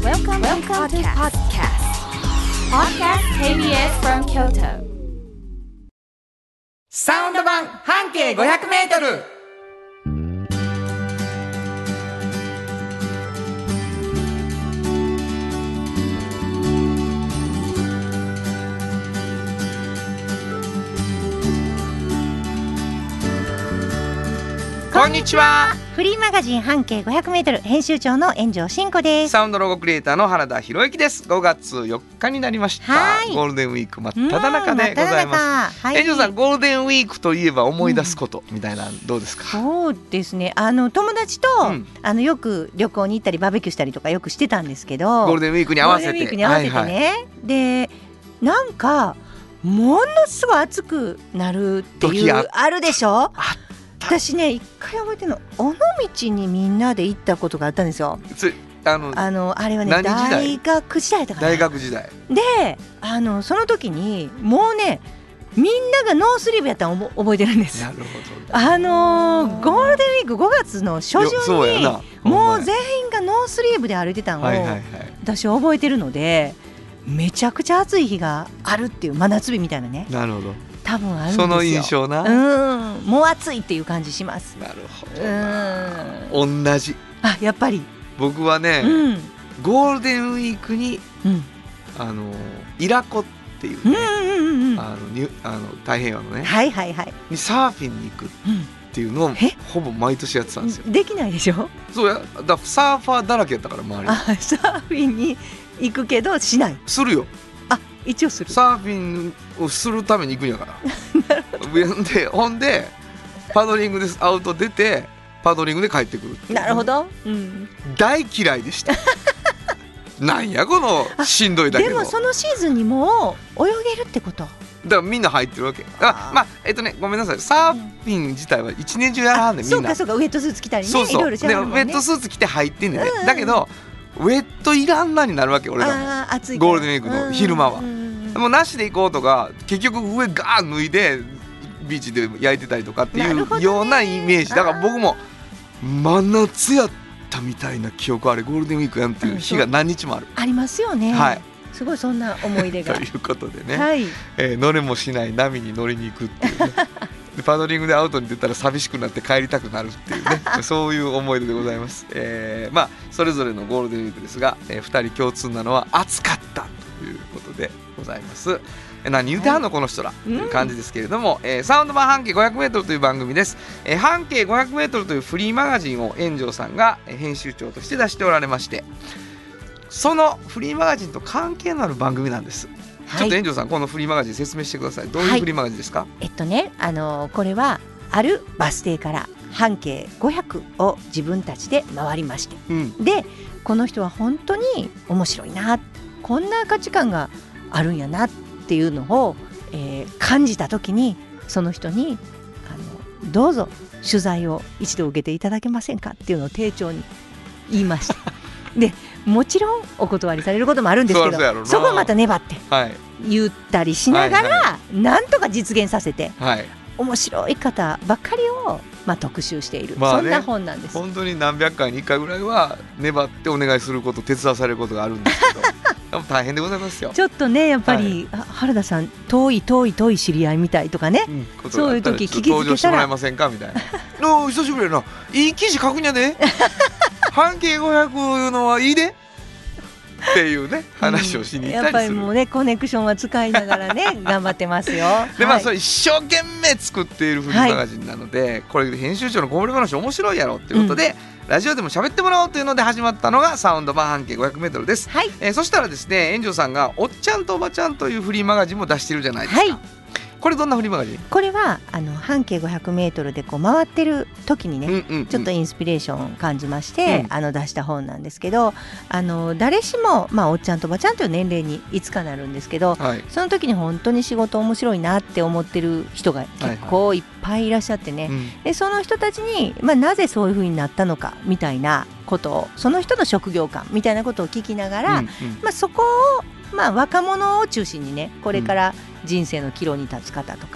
Welcome to podcast KBS from Kyoto. サウンド版半径500メートル。こんにちは。 フリーマガジン半径 500m 編集長の円城真子です。 サウンドロゴクリエイターの原田博之です。5月4日になりました。ゴールデンウィーク真っ只中でございます。円城さん、ゴールデンウィークといえば思い出すことみたいなどうですか？ そうですね、友達と、よく旅行に行ったりバーベキューしたりとかよくしてたんですけど、 ゴールデンウィークに合わせてね、でなんかものすごい暑くなるっていうあるでしょ。私ね、一回覚えてるの、尾道にみんなで行ったことがあったんですよ。あれはね、大学時代だから、 大学時代で、その時にもうね、みんながノースリーブやったの覚えてるんです。 なるほど。 ゴールデンウィーク5月の初旬にもう全員がノースリーブで歩いてたのを、私覚えてるので、めちゃくちゃ暑い日があるっていう、真夏日みたいなね。 なるほど。 多分あるんですよ。 その印象な。 もう暑いっていう感じします。 なるほどな。同じ。 やっぱり僕はね、ゴールデンウィークに、イラコっていうね、太平洋のね、にサーフィンに行くっていうのをほぼ毎年やってたんですよ。 できないでしょ。 そうや、だサーファーだらけやったから周り。 サーフィンに行くけどしない。 するよ。 一応する。 サーフィンをするために行くんやからほんでパドリングでアウト出てパドリングで帰ってくる。 なるほど、 大嫌いでしたなんやこのしんどいだけど。 でもそのシーズンにもう泳げるってことだからみんな入ってるわけ。ごめんなさい、サーフィン自体は一年中やらはんねん、みんな。 そうか、ウェットスーツ着たりね、 そうそう、 いろいろしゃべるもんね。 ウェットスーツ着て入ってんねんね、だけどウェットいらんなになるわけ、俺らも。ゴールデンウィークの昼間はもうなしで行こうとか、結局上ガー脱いでビーチで焼いてたりとかっていうようなイメージだから、僕も真夏やったみたいな記憶あれ、ゴールデンウィークやんっていう日が何日もある。 ありますよね。 はい、 すごいそんな思い出がということでね、乗れもしない波に乗りに行くっていうねでパドリングでアウトに出たら寂しくなって帰りたくなるっていうねそういう思い出でございます。それぞれのゴールデンウィークですが、2人共通なのは暑かったということでございます。何言うてはんのこの人らという感じですけれども、サウンド版半径 500m という番組です。半径 500m というフリーマガジンを円城さんが編集長として出しておられまして、そのフリーマガジンと関係のある番組なんです。ちょっと円城さん、このフリーマガジン説明してください。どういうフリーマガジンですか？ これはあるバス停から半径500を自分たちで回りまして、でこの人は本当に面白いな、こんな価値観があるんやなっていうのを、感じた時に、その人にどうぞ取材を一度受けていただけませんかっていうのを丁重に言いましたでもちろんお断りされることもあるんですけど、そこはまた粘って言ったりしながら、なんとか実現させて、面白い方ばっかりを、特集している、そんな本なんです。 本当に何百回に1回ぐらいは粘ってお願いすること、手伝わされることがあるんですけどでも大変でございますよ。 ちょっとね、やっぱり、原田さん遠い知り合いみたいとかね、そういう時聞きつけたら、 登場してもらえませんかみたいなお久しぶりやな、いい記事書くんやで半径500いうのはいいでっていうね、話をしに行ったりする。 やっぱりもうね、コネクションは使いながらね頑張ってますよ。 でそれ一生懸命作っているフリーマガジンなので、これで編集長のこぼれ話面白いやろっていうことで、ラジオでも喋ってもらおうというので始まったのがサウンド版半径 500m です。そしたらですね、円城さんがおっちゃんとおばちゃんというフリーマガジンも出してるじゃないですか。これどんなフリーマガジン？これは半径 500m でこう回ってる時にね、ちょっとインスピレーションを感じまして、出した本なんですけど、誰しも、おっちゃんとおばちゃんという年齢にいつかなるんですけど、その時に本当に仕事面白いなって思ってる人が結構いっぱいいらっしゃってね、でその人たちに、なぜそういう風になったのかみたいなことを、その人の職業観みたいなことを聞きながら、そこを若者を中心にね、これから人生の岐路に立つ方とか、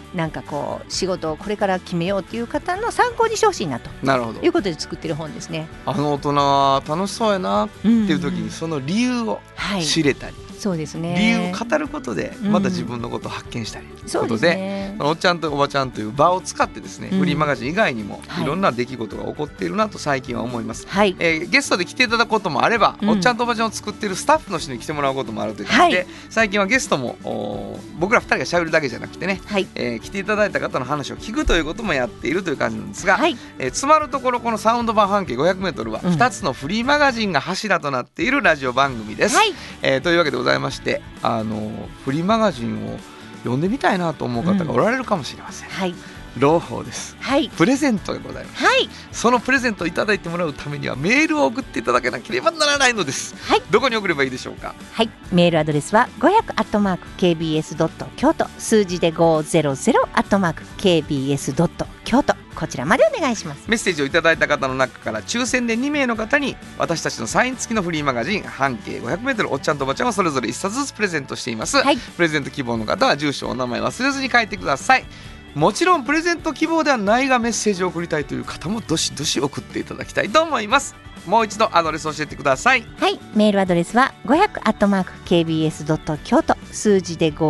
なんかこう仕事をこれから決めようっていう方の参考にしてほしいなということで作ってる本ですね。 大人は楽しそうやなっていう時にその理由を知れたり、 そうですね、 理由を語ることでまた自分のことを発見したりということで、 そうですね、 おっちゃんとおばちゃんという場を使ってですね、フリーマガジン以外にもいろんな出来事が起こっているなと最近は思います、ゲストで来ていただくこともあれば、おっちゃんとおばちゃんを作っているスタッフの人に来てもらうこともあるという感じで、最近はゲストも僕ら2人がしゃべるだけじゃなくてね、来ていただいた方の話を聞くということもやっているという感じなんですが、つまるところこのサウンド版半径 500m は2つのフリーマガジンが柱となっているラジオ番組です、というわけでございまして、フリーマガジンを読んでみたいなと思う方がおられるかもしれません、朗報です、プレゼントでございます、そのプレゼントをいただいてもらうためにはメールを送っていただけなければならないのです、どこに送ればいいでしょうか。 メールアドレスは 500@kbs. 京都、数字で 500@kbs. 京都、こちらまでお願いします。 メッセージをいただいた方の中から抽選で2名の方に私たちのサイン付きのフリーマガジン半径 500m おっちゃんとおばちゃんをそれぞれ1冊ずつプレゼントしています、プレゼント希望の方は住所お名前忘れずに書いてください。もちろんプレゼント希望ではないがメッセージを送りたいという方もどしどし送っていただきたいと思います。もう一度アドレス教えてください。 メールアドレスは 500@kbs. 京都、数字で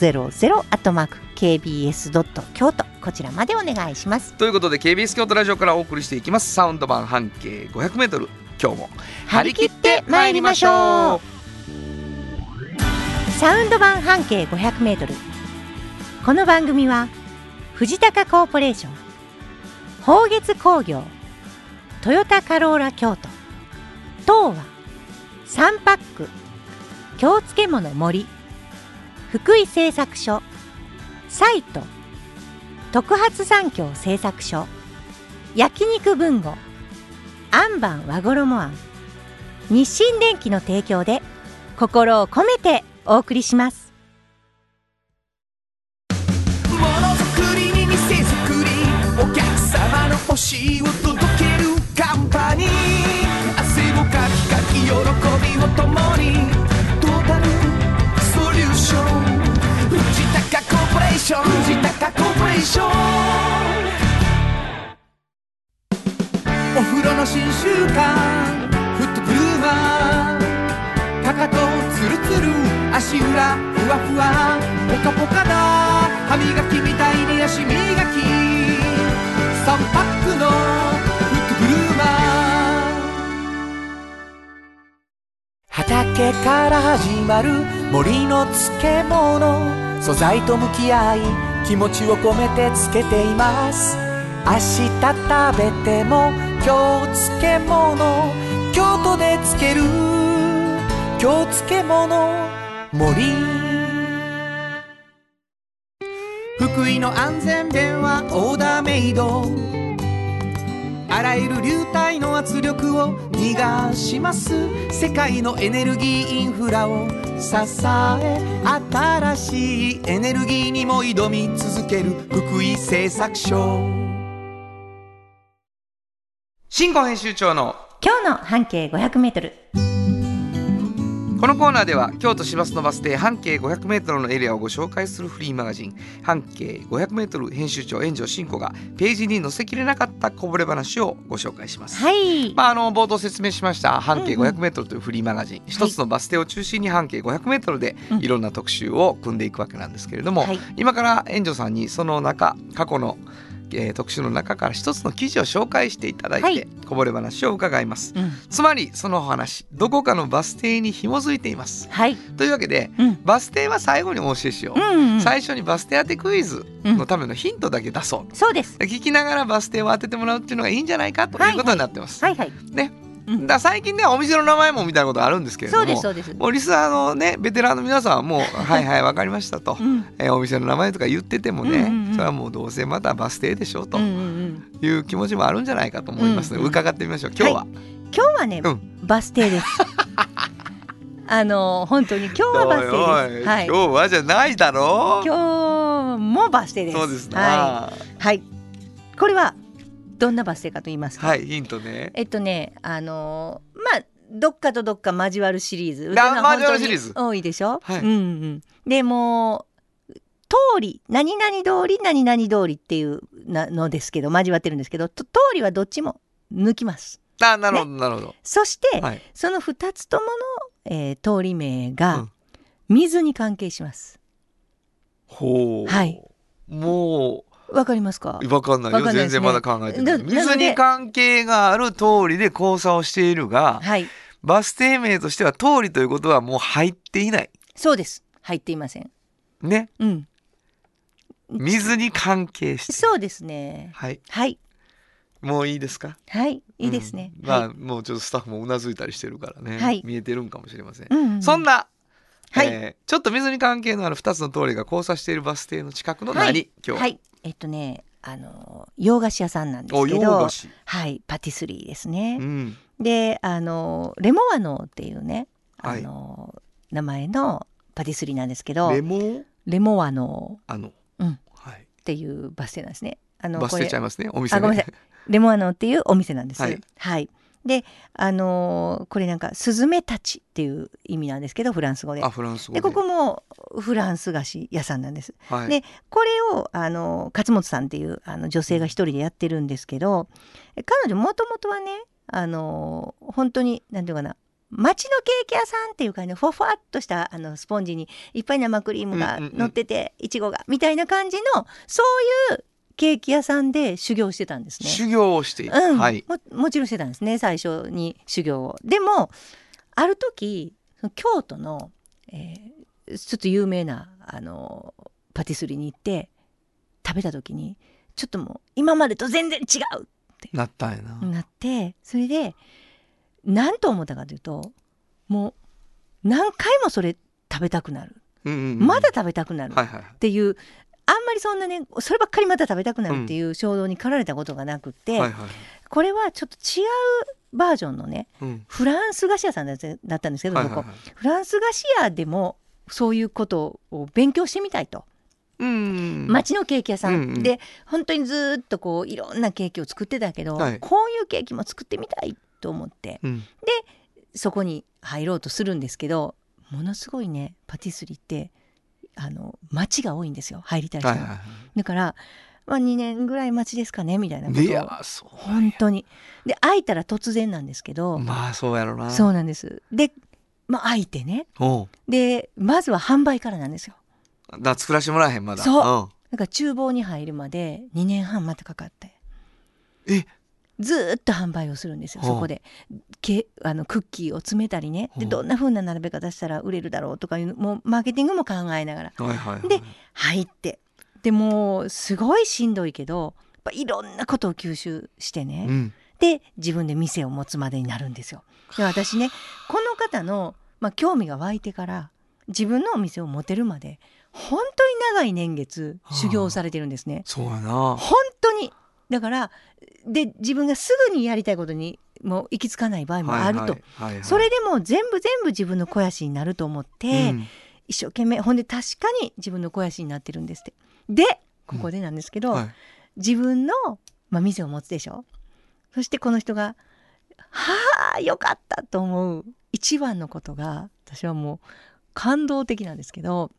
500@kbs. 京都、こちらまでお願いします。 ということで KBS 京都ラジオからお送りしていきますサウンド版半径 500m、 今日も張り切ってまいりましょう。 サウンド版半径 500m、 この番組は藤高コーポレーション、宝月工業、トヨタカローラ京都、東和、サンパック、京漬物森、福井製作所、サイト、特発産業製作所、焼肉文吾、アンバン和衣庵、日清電機の提供で心を込めてお送りします。 ものづくりに店づくり、お客様の欲しいを届けるカンパニー、汗をかきかき喜びを共に、トータルソリューション、藤高コーポレーション、藤高コーポレーション。お風呂の新習慣フットブルーマー、かかとツルツル足裏ふわふわポカポカだ、歯磨きみたいに足磨き、3パックのフットブルーマー。畑から始まる森の漬物、素材と向き合い気持ちを込めて漬けています。明日食べても今日漬物、京都で漬ける京漬物森。福井の安全弁はオーダーメイド、あらゆる流体の圧力を逃がします。世界のエネルギーインフラを支え、新しいエネルギーにも挑み続ける福井製作所。 新語編集長の今日の半径 500m。 このコーナーでは京都市バスのバス停半径 500m のエリアをご紹介するフリーマガジン半径 500m 編集長円城信子がページに載せきれなかったこぼれ話をご紹介します、冒頭説明しました半径 500m というフリーマガジン、一つのバス停を中心に半径 500m でいろんな特集を組んでいくわけなんですけれども、今から円城さんにその中過去の特集の中から一つの記事を紹介していただいて、こぼれ話を伺います、つまりそのお話どこかのバス停に紐づいています、というわけで、バス停は最後にお教えしよう、最初にバス停当てクイズのためのヒントだけ出そう、 そうです。 聞きながらバス停を当ててもらうっていうのがいいんじゃないかということになってます、ね。だ最近ではお店の名前もみたいなことあるんですけれども、もうリスナーのねベテランの皆さんはもうはいはい分かりましたと、お店の名前とか言っててもね、それはもうどうせまたバス停でしょうという気持ちもあるんじゃないかと思いますので、伺ってみましょう。今日はね、 バス停です本当に今日はバス停です。 今日はじゃないだろう。 今日もバス停です。 そうですな。 これはどんなバス停かと言いますか。 ヒントね。 どっかとどっか交わるシリーズ。 交わるシリーズ多いでしょ。でも通り何々通り何々通りっていうのですけど交わってるんですけど、通りはどっちも抜きます。 なるほど、なるほど。 そして、その2つともの、通り名が水に関係します。 ほう。もうわかりますか？ わかんないよ。全然まだ考えてない。水に関係がある通りで交差をしているが、バス停名としては通りということはもう入っていない。 そうです。入っていません。 ね。水に関係して。 そうですね。はい。 もういいですか？ はい、いいですね。 もうちょっとスタッフもうなずいたりしてるからね。見えてるんかもしれません。そんな、ちょっと水に関係のある2つの通りが交差しているバス停の近くの何？今日は。洋菓子屋さんなんですけど、パティスリーですね。で、レモアノっていうね、名前のパティスリーなんですけど、レモアノっていうバス停なんですね。 バス停ちゃいますね、お店ね。 ごめんなさい。レモアノっていうお店なんです。で、これなんかスズメたちっていう意味なんですけど、フランス語で。で、ここもフランス菓子屋さんなんです。で、これを勝本さんっていう女性が一人でやってるんですけど、彼女もともとはね、本当になんていうかな、町のケーキ屋さんっていうかね、ふわふわっとしたスポンジにいっぱい生クリームが乗ってて、いちごがみたいな感じの、そういうケーキ屋さんで修行してたんですね。 修行をしている、 もちろんしてたんですね、最初に修行を。でもある時京都の、ちょっと有名なパティスリーに行って食べた時に、ちょっともう今までと全然違うってなったんやな。 って、それで何と思ったかというと、もう何回もそれ食べたくなる、まだ食べたくなるっていう、あんまりそんなね、そればっかりまた食べたくなるっていう衝動に駆られたことがなくて、これはちょっと違うバージョンのね、フランス菓子屋さんだったんですけど、フランス菓子屋でもそういうことを勉強してみたいと。町のケーキ屋さんで本当にずっとこういろんなケーキを作ってたけど、こういうケーキも作ってみたいと思って、でそこに入ろうとするんですけど、ものすごいね、パティスリーって待ちが多いんですよ、入りたい人が。だから、2年ぐらい待ちですかねみたいなことを、本当に。で、開いたら突然なんですけど、 そうやろな。 そうなんです。で、開いてね、でまずは販売からなんですよ。 作らせてもらえへん、まだ。 そう、だから厨房に入るまで2年半またかかって、ずっと販売をするんですよ。そこでクッキーを詰めたりね、でどんな風な並べ方したら売れるだろうとかいう、もうマーケティングも考えながら、で入って、でもうすごいしんどいけど、やっぱいろんなことを吸収してね、で自分で店を持つまでになるんですよ。で私ね、この方の、興味が湧いてから自分のお店を持てるまで本当に長い年月修行されてるんですね。 そうやな、 本当に。だからで自分がすぐにやりたいことにもう行き着かない場合もあると、それでも全部自分の肥やしになると思って、一生懸命、ほんで確かに自分の肥やしになってるんですって。でここでなんですけど、自分の、店を持つでしょ。そしてこの人がよかったと思う一番のことが、私はもう感動的なんですけど、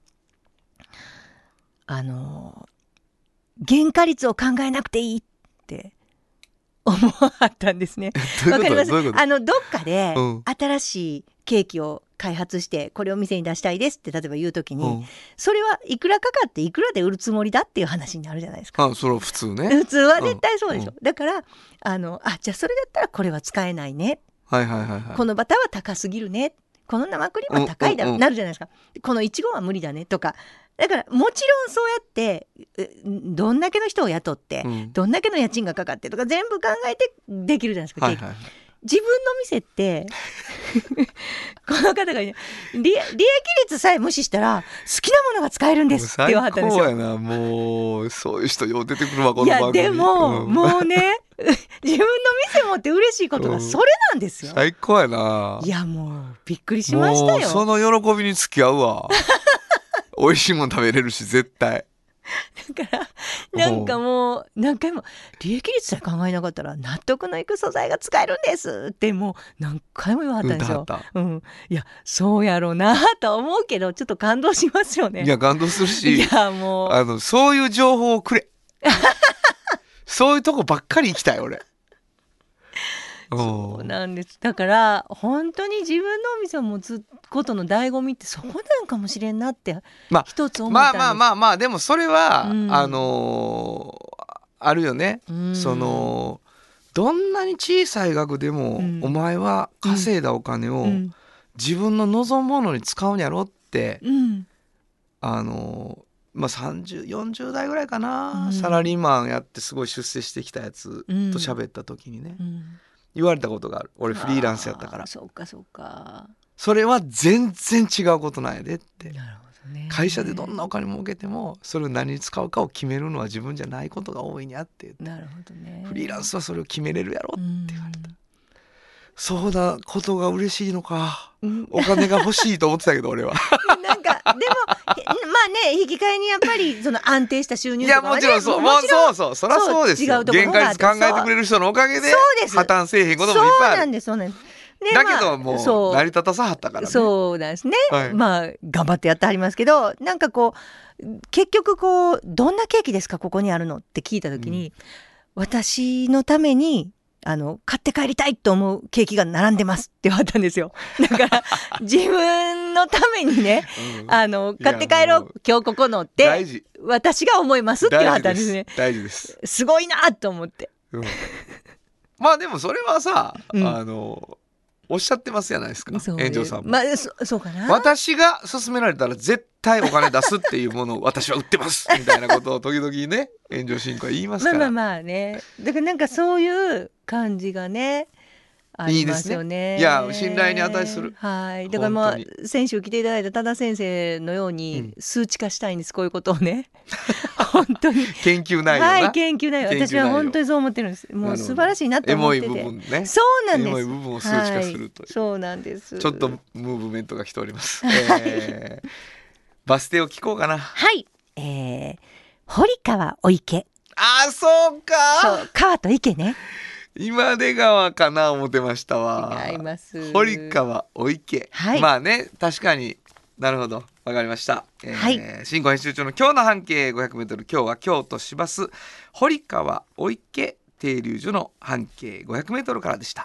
原価率を考えなくていいって思わはったんですね。わかります？どっかで新しいケーキを開発してこれを店に出したいですって例えば言うときに、それはいくらかかっていくらで売るつもりだっていう話になるじゃないですか。 それは普通ね。 普通は絶対そうでしょ。だからじゃあそれだったらこれは使えないね、このバターは高すぎるね、この生クリームは高いだろ、なるじゃないですか。このイチゴは無理だねとか。だからもちろんそうやってどんだけの人を雇って、どんだけの家賃がかかってとか全部考えてできるじゃないですか、ケーキ。自分の店ってこの方が、ね、利益率さえ無視したら好きなものが使えるんですって言わはったんですよ。 最高やな。もうそういう人よう出てくるわ、この番組。 いやでも、もうね自分の店持って嬉しいことがそれなんですよ。 最高やな。 いやもうびっくりしましたよ。もうその喜びに付き合うわ美味しいもん食べれるし絶対。 だからなんかもう何回も利益率さえ考えなかったら納得のいく素材が使えるんですってもう何回も言わはったんですよ。いやそうやろうなと思うけどちょっと感動しますよね。 いや感動するし、 いやもうそういう情報をくれそういうとこばっかり行きたい俺。 そうなんです。だから本当に自分のお店を持つことの醍醐味ってそこなんかもしれんなって一つ思ったんです。 まあでもそれは、あるよね、そのどんなに小さい額でも、お前は稼いだお金を自分の望むものに使うんやろって、30、40代ぐらいかな、サラリーマンやってすごい出世してきたやつと喋った時にね、言われたことがある。俺フリーランスやったから。 そうかそうか。 それは全然違うことなんやでって。 なるほどね。 会社でどんなお金儲けてもそれを何に使うかを決めるのは自分じゃないことが多いにあって。 なるほどね。 フリーランスはそれを決めれるやろって言われた。そうなことが嬉しいのか、お金が欲しいと思ってたけど俺はなんかでもまあね引き換えにやっぱりその安定した収入とかはね、 いやもちろんそうそりゃそうですよ。限界率考えてくれる人のおかげで破綻せえへんこともいっぱいある。 そうなんですそうなんです。 だけどもう成り立たさはったからね。 そうなんですね、まあ頑張ってやってはりますけど、なんかこう結局こうどんなケーキですかここにあるのって聞いた時に、私のために買って帰りたいと思うケーキが並んでますって言われたんですよ。だから自分のためにね、買って帰ろう今日ここのって私が思いますって言われたんですね。 大事です。 すごいなと思って、 まあでもそれはさ、おっしゃってますじゃないですか、園長さんも。 そうかな。 私が勧められたら絶対お金出すっていうものを私は売ってますみたいなことを時々ね園長進行は言いますから。 まあね、だからなんかそういう感じがねありますよね。 いいですね。いや信頼に値する。 はい。だからまあ先週来ていただいた多田先生のように数値化したいんです、こういうことをね。本当に研究内容な。 はい、研究内容。私は本当にそう思ってるんです。もう素晴らしいなと思ってて。 エモい部分ね。 そうなんです。 エモい部分を数値化するという。 そうなんです。 ちょっとムーブメントが来ております。バス停を聞こうかな。 はい。堀川お池。 そうか。 そう川と池ね。 今出川かな思ってましたわ。 違います。 堀川お池、まあね確かになるほどわかりました。新語編集長の今日の半径 500m、 今日は京都市バス堀川お池停留所の半径 500m からでした。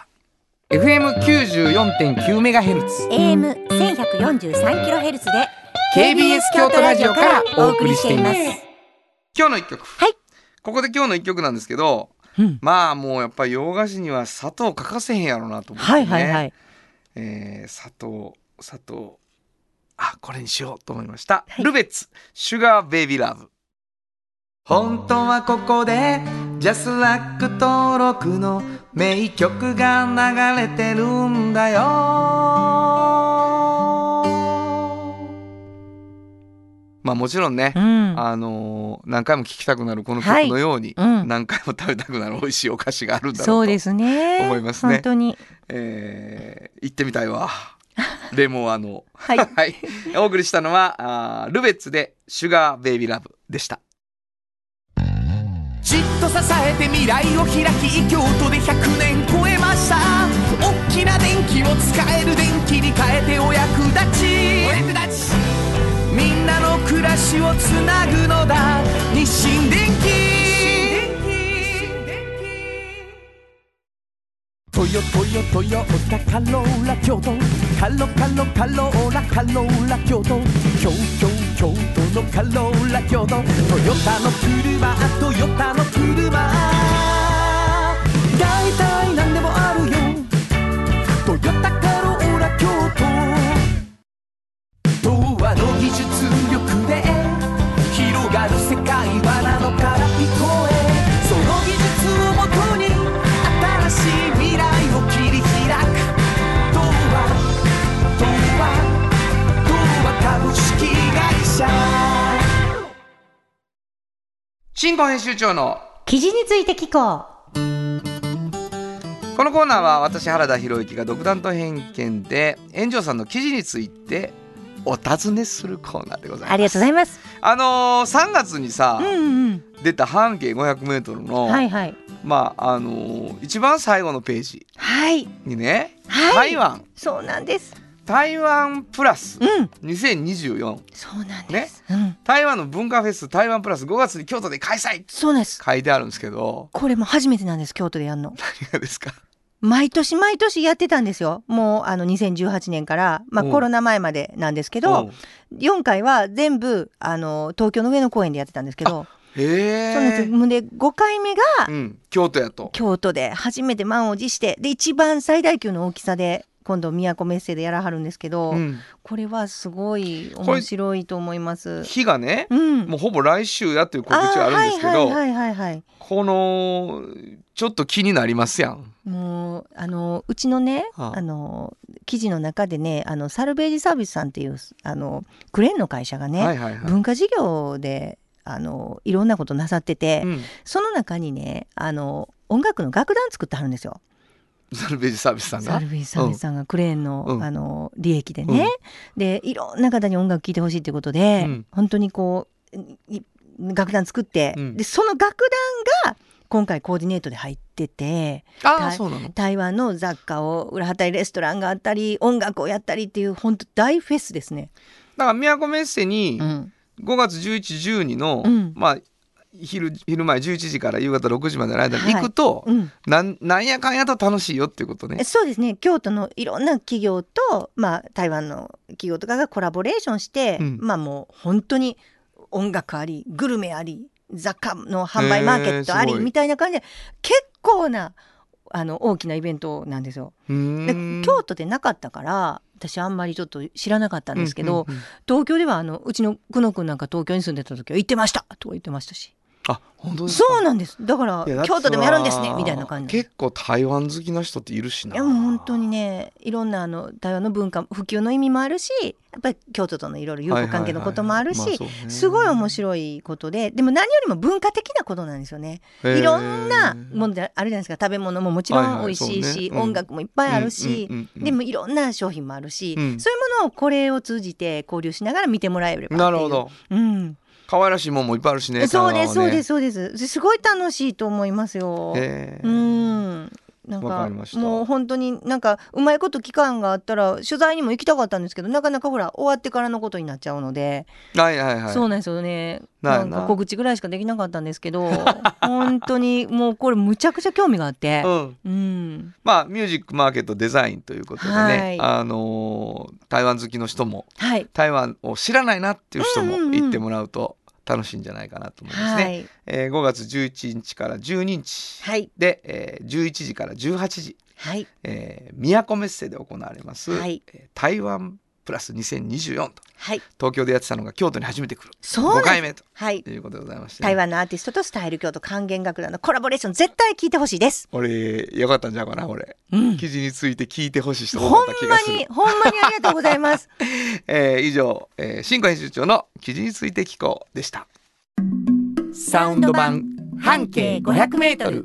FM94.9MHz AM1143kHz で KBS 京都ラジオからお送りしています。 今日の一曲、 はい、 ここで今日の一曲なんですけど、まあもうやっぱり洋菓子には砂糖欠かせへんやろうなと思ってね、砂糖これにしようと思いました、ルベッツシュガーベイビーラブ。 本当はここでジャスラック登録の名曲が流れてるんだよ。 まあもちろんね、何回も聴きたくなるこの曲のように、何回も食べたくなる美味しいお菓子があるんだろうと、 そうですね、 思いますね。 本当に、 行ってみたいわ。レモアのはい、お送りしたのはルベッツでシュガーベイビーラブでした。 じっと支えて未来を開き京都で100年超えました。大きな電気を使える電気に変えてお役立ち、みんなの暮らしをつなぐのだ日清電気。トヨタカローラ京都、カローラ京都、京都のカローラ京都、トヨタの車だいたいなんでもあるよ、トヨタカローラ京都。童話の技術力で広がる世界はなのから聞こえ、その技術をもとに新しい未来を切り開く、童話株式会社。 新語編集長の記事について聞こう。このコーナーは私原田博之が独断と偏見で園長さんの記事についてお尋ねするコーナーでございます。 ありがとうございます。 3月にさ、 出た半径 500m の、 はいはい、 まあ一番最後のページにね、はい、台湾、 そうなんです、 台湾プラス2024、 そうなんです、ね、 台湾の文化フェス台湾プラス5月に京都で開催、 そうです、 書いてあるんですけど、 これも初めてなんです、京都でやるの。 何がですか？ 毎年毎年やってたんですよ。もう2018年から、コロナ前までなんですけど、4回は全部東京の上野公園でやってたんですけど、そうなんです。で5回目が、 京都やと、 京都で初めて満を持して、で一番最大級の大きさで今度都メッセでやらはるんですけど、これはすごい面白いと思います。 日がね、もうほぼ来週やっていう告知があるんですけど、このちょっと気になりますやん。 もううちのね、記事の中でね、サルベージサービスさんっていうクレーンの会社がね、文化事業でいろんなことなさってて、その中にね音楽の楽団作ってはるんですよ。 サルベージサービスさんが、 サルベージサービスさんがクレーンの、利益でね、でいろんな方に音楽聴いてほしいっていうことで、本当にこう楽団作って、でその楽団が今回コーディネートで入ってて、 そうなの？ 台湾の雑貨を裏はったりレストランがあったり音楽をやったりっていう本当大フェスですね。 だから都メッセに5月11、12の、昼前11時から夕方6時までの間に行くと、なんやかんやと楽しいよっていうことね。 そうですね。京都のいろんな企業と、台湾の企業とかがコラボレーションして、もう本当に音楽ありグルメあり雑貨の販売マーケットありみたいな感じで結構な大きなイベントなんですよ。で京都でなかったから私あんまりちょっと知らなかったんですけど、東京ではうちの久野くんなんか東京に住んでた時は行ってましたとか言ってましたし。 本当ですか？ そうなんです。だから京都でもやるんですねみたいな感じ。 結構台湾好きな人っているしな。 いやもう本当にね、いろんな台湾の文化普及の意味もあるし、やっぱり京都とのいろいろ友好関係のこともあるし、すごい面白いことで、でも何よりも文化的なことなんですよね。いろんなものであるじゃないですか。食べ物ももちろん美味しいし、音楽もいっぱいあるし、でもいろんな商品もあるし、そういうものをこれを通じて交流しながら見てもらえればっていう。 なるほど。可愛らしいもんもいっぱいあるしね。 そうですそうですそうです。すごい楽しいと思いますよ。なんかもう本当になんかうまいこと期間があったら取材にも行きたかったんですけど、なかなかほら終わってからのことになっちゃうので、そうなんですよね。なんか告知ぐらいしかできなかったんですけど本当にもうこれむちゃくちゃ興味があって、 ミュージックマーケットデザインということでね、台湾好きの人も、台湾を知らないなっていう人も行ってもらうと楽しいんじゃないかなと思いますね。5月11日から12日で、11時から18時、都メッセで行われます、台湾プラス2024と、東京でやってたのが京都に初めて来る5回目ということでございまして、 台湾のアーティストとスタイル京都管弦楽団のコラボレーション絶対聞いてほしいです。 俺よかったんじゃうかな。記事について聞いてほしい人多かった気がする。 ほんまにありがとうございます以上、新庫編集長の記事について聞こうでした。 サウンド版半径 500m。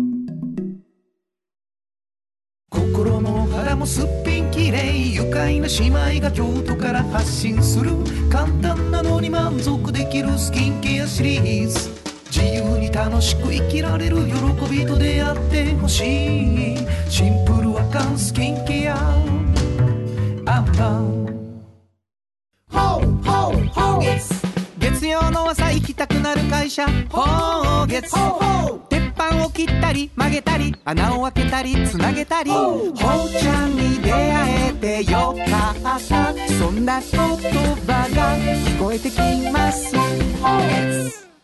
心も肌もすっぴんきれい、愉快な姉妹が京都から発信する簡単なのに満足できるスキンケアシリーズ。自由に楽しく生きられる喜びと出会ってほしい。シンプルアカンスキンケアアンパン。ホーホーホーゲス、月曜の朝行きたくなる会社、ホーゲス。鉄板を切ったり曲げたり穴を開けたりつなげたり、ホーちゃんに出会えてよかった、そんな言葉が聞こえてきます。ホーゲス。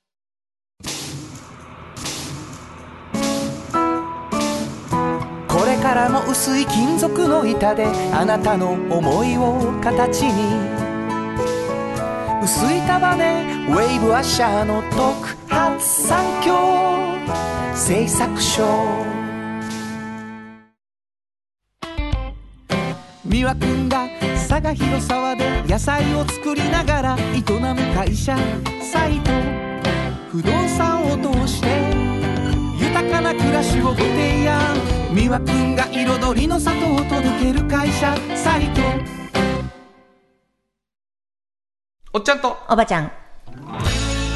これからも薄い金属の板であなたの思いを形に、薄い束ねウェーブアッシャーの特発産業製作所。美和くんが佐賀広沢で野菜を作りながら営む会社サイト、不動産を通して豊かな暮らしをご提案。美和くんが彩りの里を届ける会社サイト。 おっちゃんとおばちゃん。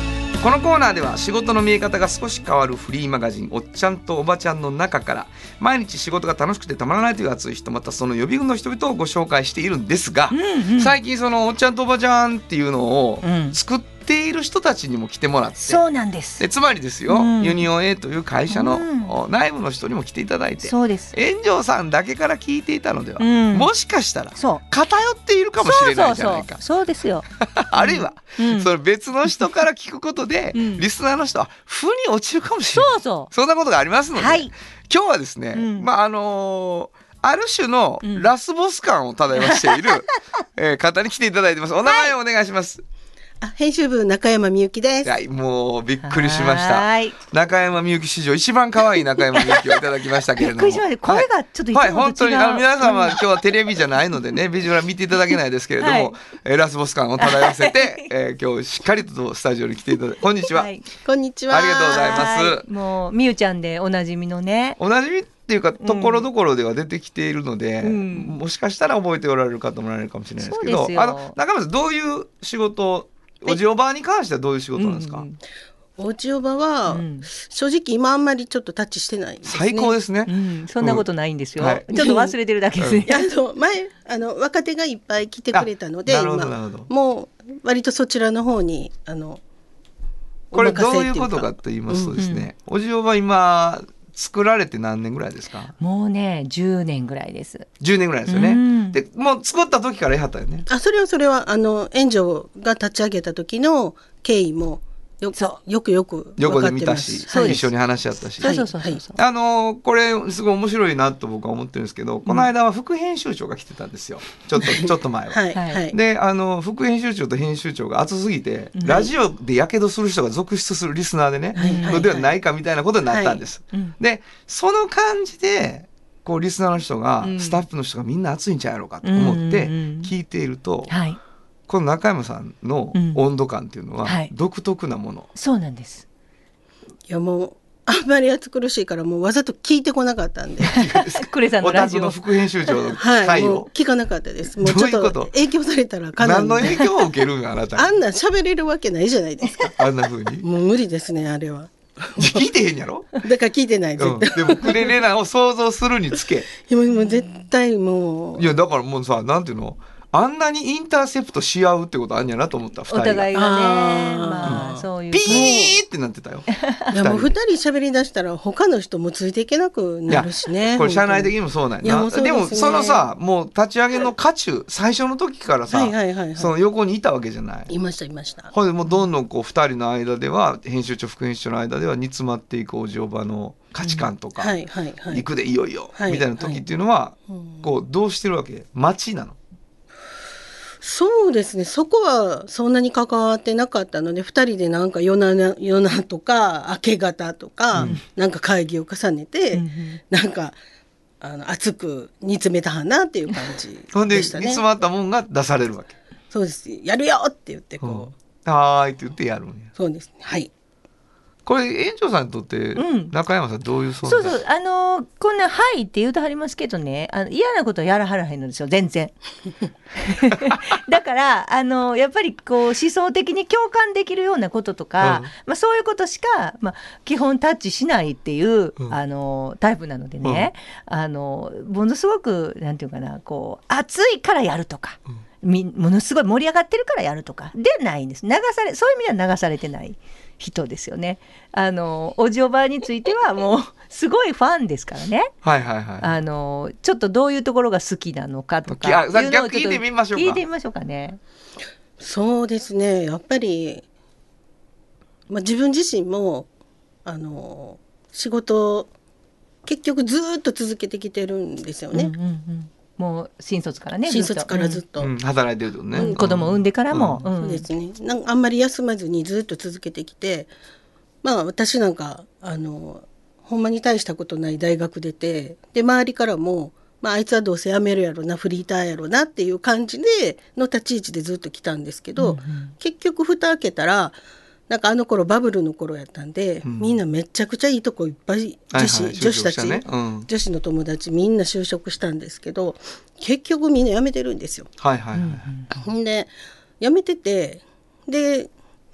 このコーナーでは仕事の見え方が少し変わるフリーマガジンおっちゃんとおばちゃんの中から毎日仕事が楽しくてたまらないという熱い人またその予備軍の人々をご紹介しているんですが、最近そのおっちゃんとおばちゃんっていうのを作っている人たちにも来てもらって、 そうなんです。 でつまりですよ、ユニオン A という会社の内部の人にも来ていただいて、 そうです。 炎上さんだけから聞いていたのでは、もしかしたら偏っているかもしれないじゃないか。 そうですよあるいは、その別の人から聞くことで、リスナーの人は負に落ちるかもしれない。そんなことがありますので、今日はですね、ある種のラスボス感を漂わしている、方に来ていただいてます。お名前をお願いします。 編集部中山みゆきです。 はい、もうびっくりしました。中山みゆき史上一番可愛い中山みゆきをいただきましたけれども、 びっくりしました。声がちょっといつもと違う。 本当に皆さんは今日はテレビじゃないのでね、ビジュアル見ていただけないですけれども、ラスボス感を漂わせて、今日しっかりとスタジオに来ていただいて、こんにちは。 こんにちは。 ありがとうございます。 もうみゆちゃんでおなじみのね。 おなじみっていうかところどころでは出てきているので、もしかしたら覚えておられる方もおられるかもしれないですけど、中山さんどういう仕事、おじおばに関してはどういう仕事なんですか？ おじおばは、正直今あんまりちょっとタッチしてないんですね。 最高ですね。 そんなことないんですよ。ちょっと忘れてるだけですね。 前若手がいっぱい来てくれたので、もう割とそちらの方にこれどういうことかと言いますとですね、おじおば今作られて何年ぐらいですか？ もうね10年ぐらいです。 10年ぐらいですよね。でもう作った時からやったよね。 それは援助が立ち上げた時の経緯もよく横で見たし、一緒に話し合ったし、これすごい面白いなと僕は思ってるんですけど、この間は副編集長が来てたんですよ。ちょっと前は。で副編集長と編集長が熱すぎて、ラジオでやけどする人が続出するリスナーでね、のではないかみたいなことになったんです。でその感じでこうリスナーの人が、スタッフの人がみんな熱いんちゃうやろうかと思って聞いていると、この中山さんの温度感っていうのは独特なもの、 そうなんです。 いやもうあんまり暑苦しいからもうわざと聞いてこなかったんでクレさんのラジオお宅の副編集長の会を、 もう聞かなかったです。もうちょっと影響されたらかなり。 何の影響を受けるんあなたあんな喋れるわけないじゃないですかあんな風にもう無理ですねあれは聞いてへんやろ。 だから聞いてない絶対、 でもクレレナを想像するにつけもう絶対もういやだからもうさ、なんていうの、あんなにインターセプトし合うってことあるんやなと思った。2人がお互いがね、そういうピーってなってたよ。 いやもう2人喋り出したら他の人もついていけなくなるしね。 これ社内的にもそうなんやな。でもそのさ、もう立ち上げの渦中最初の時からさ、その横にいたわけじゃない。 いました。 ほんでもうどんどんこう2人の間では、編集長副編集長の間では煮詰まっていくおじおばの価値観とか、行くでいよいよみたいな時っていうのは、こうどうしてるわけ？待ちなの？ そうですね、そこはそんなに関わってなかったので、2人でなんか夜なとか明け方とか、なんか会議を重ねて、なんか熱く煮詰めたはなっていう感じでしたね。 ほんで煮詰まったもんが出されるわけ。 そうです、やるよって言ってこう、はーいって言ってやるんや。 そうですね、はい。 これ園長さんにとって中山さんどういう存在？ こんな「はい」って言うとはりますけどね、嫌なことはやらはらへんのですよ全然だからやっぱりこう思想的に共感できるようなこととか、そういうことしか、基本タッチしないっていう、タイプなのでね、ものすごくなんていうかな、こう熱いからやるとか、ものすごい盛り上がってるからやるとかでないんです。そういう意味では流されてない人ですよね。おじおばについてはもうすごいファンですからね。ちょっとどういうところが好きなのかとかいうのを逆聞いてみましょうか。 聞いてみましょうかね。 そうですね、やっぱり、自分自身も仕事結局ずっと続けてきてるんですよね。 もう新卒からね、 新卒からずっと、 働いてるとね、 子供を産んでからも、 そうですね、あんまり休まずにずっと続けてきて、私なんかほんまに大したことない大学出て、で周りからも、あいつはどうせ辞めるやろな、フリーターやろなっていう感じでの立ち位置でずっと来たんですけど、結局蓋開けたらなんか頃バブルの頃やったんで、みんなめちゃくちゃいいとこいっぱい女子たち、女子の友達みんな就職したんですけど、結局みんな辞めてるんですよ。で辞めてて、で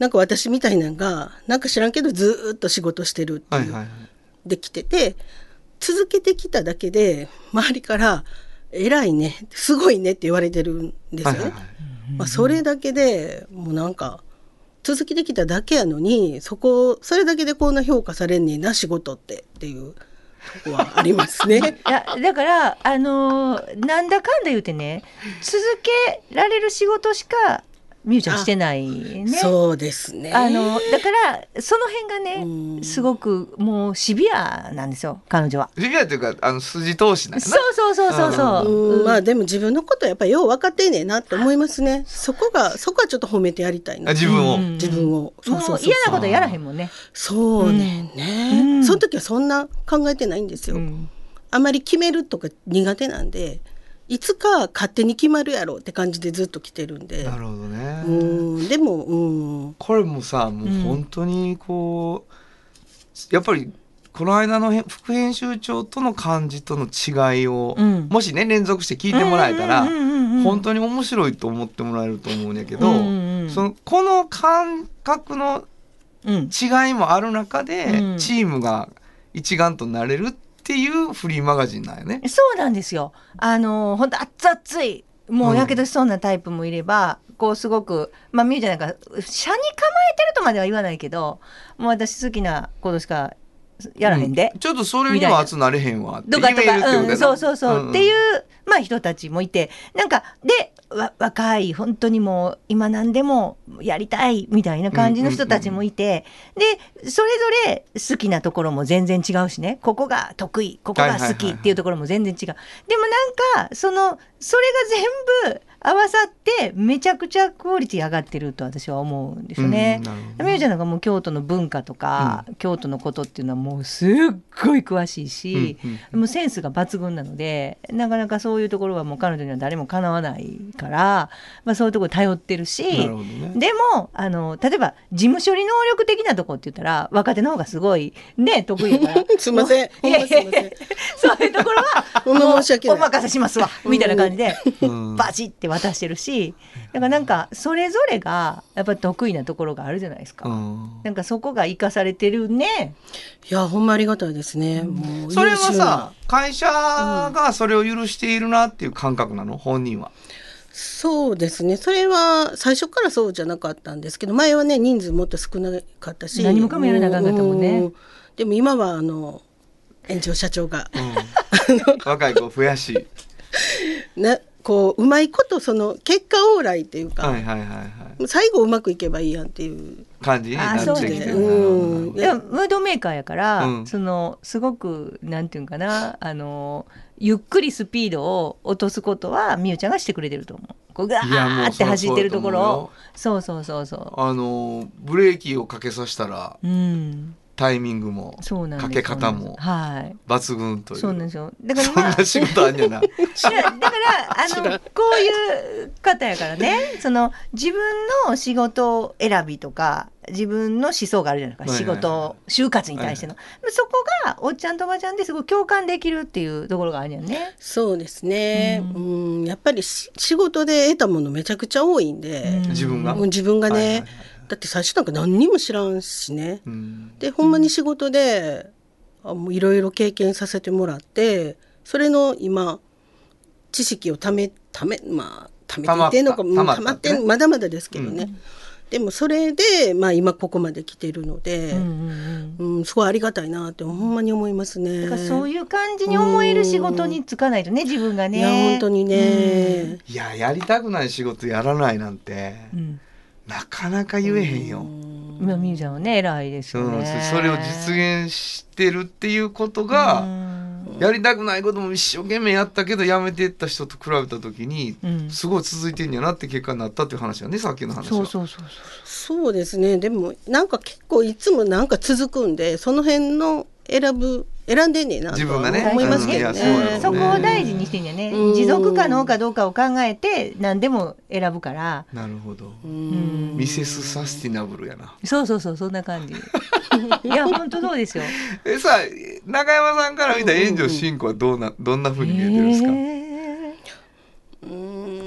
なんか私みたいなのがなんか知らんけどずっと仕事してるっていう、できてて続けてきただけで周りから偉いねすごいねって言われてるんですよね。それだけでもうなんか続けてきただけやのにそれだけでこんな評価されんねんな仕事っていうとこはありますね。 いやだからなんだかんだ言うてね続けられる仕事しかみゆちゃんしてないね。 そうですね。 だからその辺がねすごくもうシビアなんですよ彼女は。 シビアというか筋通しなんやな。 そうまあでも自分のことやっぱりよう分かってんねんなって思いますね。そこはちょっと褒めてやりたいな。 自分をもう嫌なことやらへんもんね。 そうね、その時はそんな考えてないんですよ、あまり決めるとか苦手なんでいつか勝手に決まるやろって感じでずっと来てるんで。 なるほどね。 でも、 これもさもう本当にこう、やっぱりこの間の副編集長との感じとの違いを、もしね連続して聞いてもらえたら、本当に面白いと思ってもらえると思うんやけど、この感覚の違いもある中で、チームが一丸となれるっていうフリーマガジンなんよね。 そうなんですよ。本当熱いもうやけどしそうなタイプもいれば、こうすごくみゆちゃんなんか車に構えてるとまでは言わないけどもう私好きなことしかやらへんで、 ちょっとそれには熱なれへんわって言えるってことだそうっていう人たちもいてなんかで若い本当にもう今何でもやりたいみたいな感じの人たちもいて、でそれぞれ好きなところも全然違うしねここが得意ここが好きっていうところも全然違う、でもなんかそれが全部合わさってめちゃくちゃクオリティ上がってると私は思うんですよね。みゆちゃんなんかもう京都の文化とか、京都のことっていうのはもうすっごい詳しいし、もうセンスが抜群なのでなかなかそういうところはもう彼女には誰もかなわないから、そういうところ頼ってるし、でも例えば事務処理能力的なところって言ったら若手の方がすごいね得意だからすいませんそういうところはもうお任せしますわみたいな感じでバチって渡してるし、だからなんかそれぞれがやっぱ得意なところがあるじゃないですか、なんかそこが生かされてるね。 いやほんまありがたいですね、もうそれはさ会社がそれを許しているなっていう感覚なの本人は。 そうですね、それは最初からそうじゃなかったんですけど前はね人数もっと少なかったし何もかもやらなかったもんね。 でも今は園長社長が、 若い子増やしこううまいことその結果オーライっていうか、最後うまくいけばいいやんっていう感じになってきてる。 でもムードメーカーやから、すごくなんていうかなゆっくりスピードを落とすことはみゆちゃんがしてくれてると思う。こうガーって走ってるところをそうブレーキをかけさせたら、タイミングもかけ方も抜群という。 そうなんですよ。だからそんな仕事あんやな。 だからこういう方やからね、自分の仕事選びとか自分の思想があるじゃないですか、仕事就活に対しての、そこがおっちゃんとおばちゃんですごい共感できるっていうところがあるよね。 そうですね、やっぱり仕事で得たものめちゃくちゃ多いんで、自分がね、だって最初なんか何にも知らんしね、でほんまに仕事でいろいろ経験させてもらってそれの今知識をためていってんのかたまってまだまだですけどね、でもそれで、今ここまで来てるので、すごいありがたいなってほんまに思いますね。 だからそういう感じに思える仕事に就かないとね、自分がね。 いや本当にね、 やりたくない仕事やらないなんて、なかなか言えへんよ。 みゆちゃんはね偉いですよね、 それを実現してるっていうことが、やりたくないことも一生懸命やったけどやめていった人と比べた時に、すごい続いてんやなって結果になったっていう話よね、さっきの話は。 そうですね。でもなんか結構いつもなんか続くんでその辺の選んでんねんなと思いますけどね。 そこを大事にしてんやね。持続可能かどうかを考えて何でも選ぶから。 なるほど。ミセスサスティナブルやな。 そうそんな感じ。いや本当そうですよ。 さ中山さんから見た炎上真子はどんな風に見えてるんですか。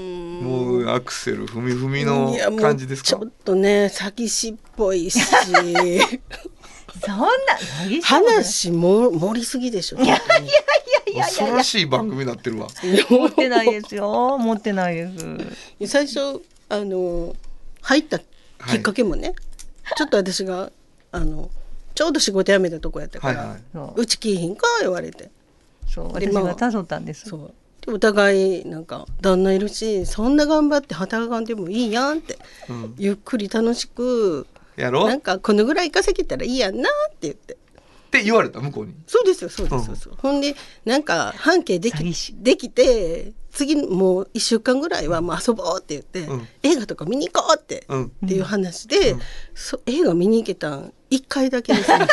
もうアクセル踏み踏みの感じですか？ ちょっとね詐欺師っぽいしそんな話も盛りすぎでしょ。 いや恐ろしい番組になってるわ。 持ってないですよ。持ってないです。 最初入ったきっかけもね、ちょっと私がちょうど仕事辞めたとこやったから、うち来いひんか言われて、 そう私が誘ったんです。 そうでお互いなんか旦那いるしそんな頑張って働かんでもいいやんって、ゆっくり楽しくやろう、 なんかこのぐらい稼げたらいいやんなって言って言われた向こうに。 そうですよそうです、ほんでなんか半径できて次もう1週間ぐらいはもう遊ぼうって言って、映画とか見に行こうって、っていう話で、映画見に行けたん1回だけですね。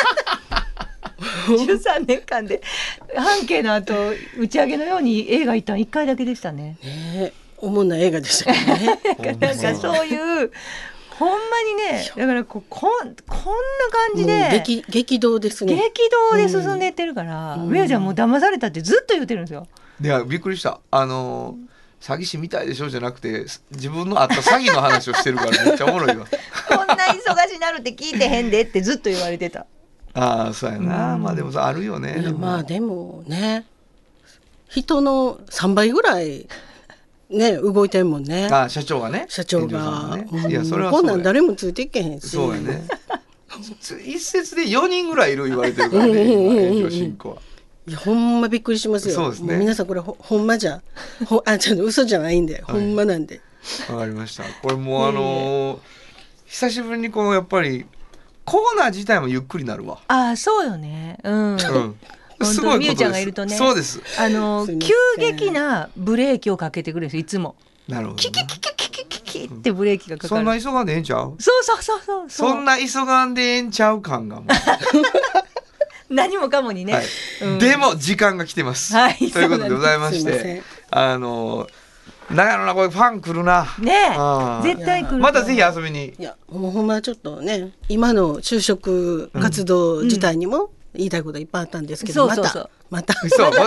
13年間で半径の後打ち上げのように映画行ったの1回だけでしたね。 おもんな映画でしたけどね。 なんかそういうほんまにね、だからこんな感じで激動ですね。 激動で進んでいってるから、ウェアちゃんもう騙されたってずっと言ってるんですよ。 いやびっくりした。詐欺師みたいでしょじゃなくて自分のあった詐欺の話をしてるからめっちゃおもろいわ。 こんな忙しになるって聞いてへんでってずっと言われてた。 ああそうやな、まあでもさあるよね。 いやまあでもね人の3倍ぐらいね動いてんもんね。 社長がね。 社長が、 いやそれはこんなん誰もついていけへんし。 そうやね。一説で4人ぐらいいる言われてるからね、今炎上進行は。 いやほんまびっくりしますよ。 そうですね。 もう皆さんこれほんまじゃちょっと嘘じゃないんで、ほんまなんで。 わかりました。これも久しぶりにこのやっぱりコーナー自体もゆっくりなるわ。 そうよね。 すごいことです。 みゆちゃんがいるとね。 そうです。 急激なブレーキをかけてくるんですいつも。 なるほど、ね。 キキキキキキキキってブレーキがかかる。 そんな急がんでええんちゃう？ そう。 そんな急がんでええんちゃう感がもう。 何もかもにね、 でも時間が来てます、ということでございまして長野なこれファン来るなね絶対来る。 またぜひ遊びに。 いやもうほんまちょっとね今の就職活動自体にも言いたいこといっぱいあったんですけど、また来てまた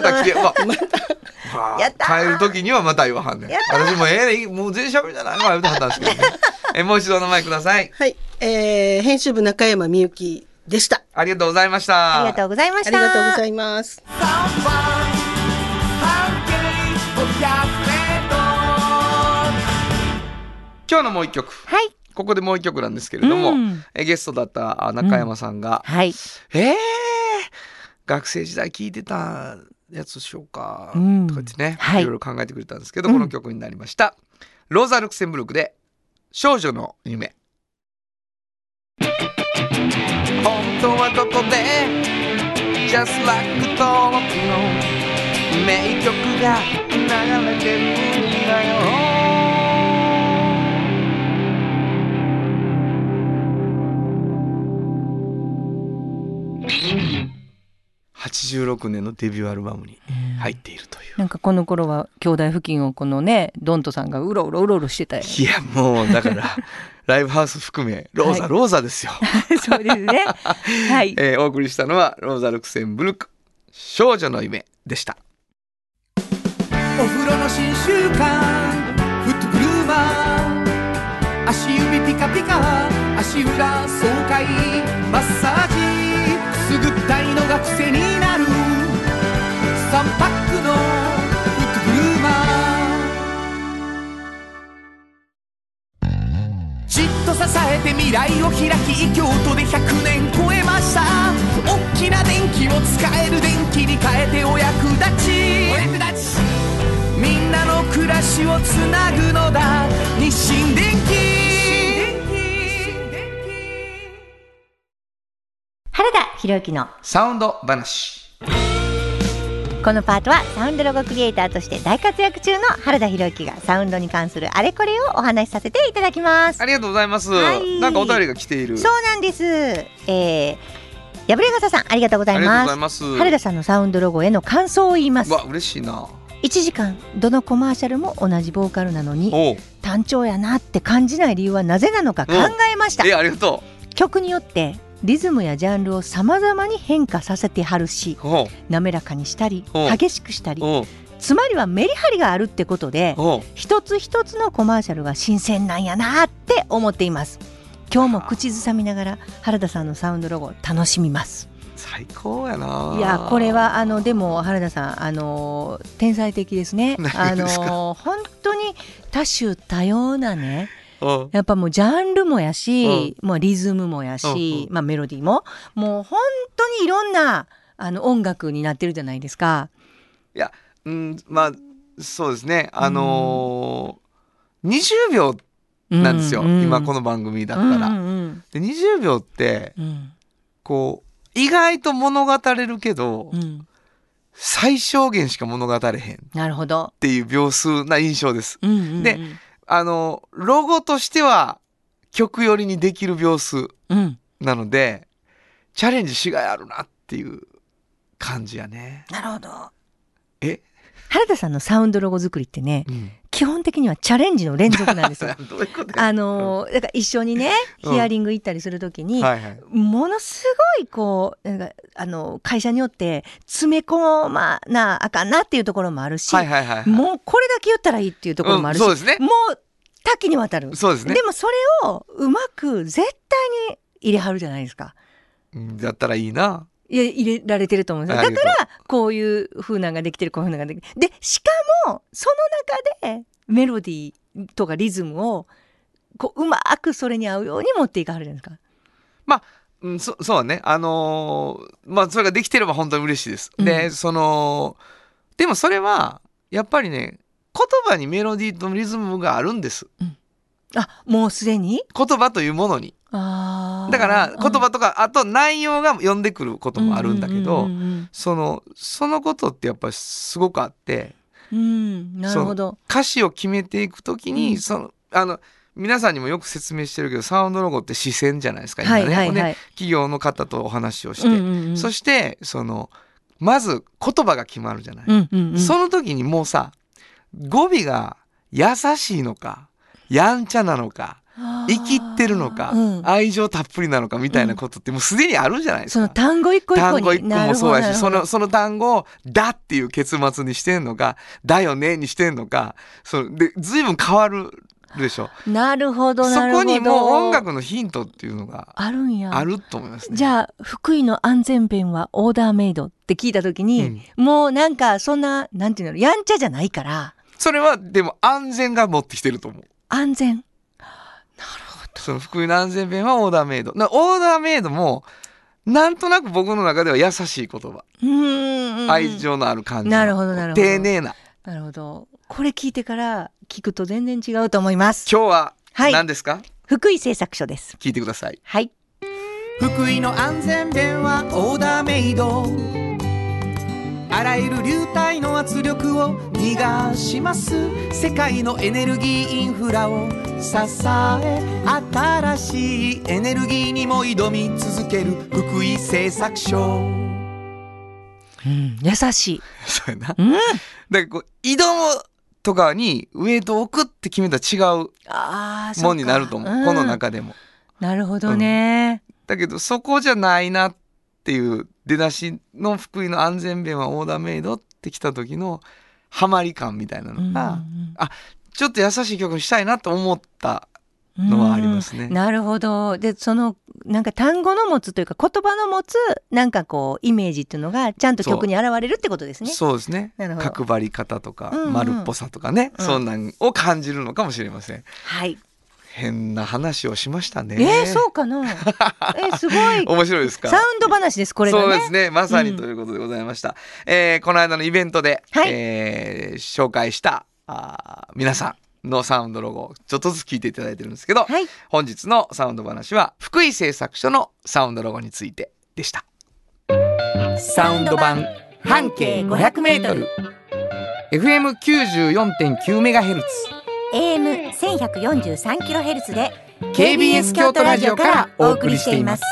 帰る時にはまた言わはんねん。私ももう全然喋りじゃないわ言うてはったんですけどね。もう一度お名前ください。 はい、編集部中山みゆきでした。 ありがとうございました。 ありがとうございました。 ありがとうございます。 今日のもう一曲、ここでもう一曲なんですけれども、ゲストだった中山さんが、学生時代聴いてたやつしようかとか言ってね、いろいろ考えてくれたんですけど、この曲になりました。ローザ・ルクセンブルクで少女の夢。本当はどこで Just like 登録の名曲が流れてるんだよ。86年のデビューアルバムに入っているという、 なんかこの頃は兄弟付近をこのねドントさんがうろうろしてたよ。 いやもうだからライブハウス含めローザですよ。 そうですね。はい、 お送りしたのはローザ・ルクセンブルク少女の夢でした。 お風呂の新習慣フットグルーマー、足指ピカピカ足裏爽快マッサージくすぐったいのが癖になる3パックのフットグルーマー、じっと支えて未来を開き京都で100年超えました。大きな電気を使える電気に変えてお役立ちみんなの暮らしをつなぐのだ日清電気。 原田博之のサウンド話。 このパートはサウンドロゴクリエイターとして大活躍中の原田博之がサウンドに関するあれこれをお話しさせていただきます。 ありがとうございます、なんかお便りが来ている。 そうなんです。やぶれがささんありがとうございます。 ありがとうございます。 原田さんのサウンドロゴへの感想を言います。 わ嬉しいな。 1時間どのコマーシャルも同じボーカルなのに単調やなって感じない理由はなぜなのか考えました。 ありがとう。曲によってリズムやジャンルを様々に変化させてはるし、滑らかにしたり激しくしたりつまりはメリハリがあるってことで、一つ一つのコマーシャルが新鮮なんやなって思っています。今日も口ずさみながら原田さんのサウンドロゴ楽しみます。 最高やな。 いやこれはでも原田さん天才的ですね。本当に多種多様なね、やっぱもうジャンルもやし、もうリズムもやし、メロディーももう本当にいろんな音楽になってるじゃないですか。 いや、まあそうですね。20秒なんですよ、今この番組だったら。で20秒って、こう意外と物語れるけど、最小限しか物語れへん。 なるほど。 っていう秒数な印象です。で、ロゴとしては曲寄りにできる秒数なので、チャレンジしがいあるなっていう感じやね。 なるほど。原田さんのサウンドロゴ作りってね、基本的にはチャレンジの連続なんですよ。 どういうこと？ だから一緒にね、ヒアリング行ったりするときに、ものすごいこう会社によって詰め込まなあかんなっていうところもあるし、もうこれだけ言ったらいいっていうところもあるし、もう多岐にわたる。そうですね。でもそれをうまく絶対に入れはるじゃないですか。 だったらいいな。 いや入れられてると思うんですよ。だからこういう風なのができてる、こういう風なのができてる。でしかもその中でメロディーとかリズムをこううまくそれに合うように持っていかはるじゃないですか。 まあ、そうね。それができてれば本当に嬉しいです。ででもそれはやっぱりね、言葉にメロディーとリズムがあるんです。 もうすでに言葉というものに。だから言葉とかあと内容が読んでくることもあるんだけど、そのことってやっぱりすごくあって、 なるほど。 歌詞を決めていくときに、皆さんにもよく説明してるけど、サウンドロゴって視線じゃないですか、今ね。企業の方とお話をして、そしてまず言葉が決まるじゃない。その時にもうさ、語尾が優しいのかやんちゃなのか生きってるのか、愛情たっぷりなのかみたいなことってもうすでにあるじゃないですか。 その単語一個一個に。 単語一個もそうやし、その単語をだっていう結末にしてんのか、だよねにしてんのか、で随分変わるでしょ。 なるほどなるほど。 そこにもう音楽のヒントっていうのがあると思いますね。 じゃあ福井の安全弁はオーダーメイドって聞いた時に、もうなんかそんななんていうの、やんちゃじゃないから。 それはでも安全が持ってきてると思う。 安全。なるほど。 その福井の安全弁はオーダーメイド。オーダーメイドもなんとなく僕の中では優しい言葉。愛情のある感じ。 なるほどなるほど。 丁寧な。 なるほど。これ聞いてから聞くと全然違うと思います。 今日は何ですか？ 福井製作所です。 聞いてください。 はい。 福井の安全弁はオーダーメイド。あらゆる流体の圧力を逃がします。世界のエネルギーインフラを支え、新しいエネルギーにも挑み続ける福井製作所。 優しい。 そうやな。だからこう挑むとかにウエイトを置くって決めたら違うもんになると思う。この中でも。 なるほどね。 だけどそこじゃないなっていう出だしの福井の安全弁はオーダーメイドってきた時のハマり感みたいなのが、ちょっと優しい曲にしたいなと思ったのはありますね。 なるほど。でなんか単語の持つというか言葉の持つなんかこうイメージっていうのがちゃんと曲に現れるってことですね。 そうですね。角張り方とか、丸っぽさとかね、そんなんを感じるのかもしれません。 はい。 変な話をしましたね。 そうかな。すごい。 面白いですか。 サウンド話ですこれがね。 そうですね。まさにということでございました。この間のイベントで、紹介した皆さんのサウンドロゴをちょっとずつ聞いていただいてるんですけど、本日のサウンド話は福井製作所のサウンドロゴについてでした。 サウンド版半径 500m FM94.9MHz AM1143kHz で KBS 京都ラジオからお送りしています。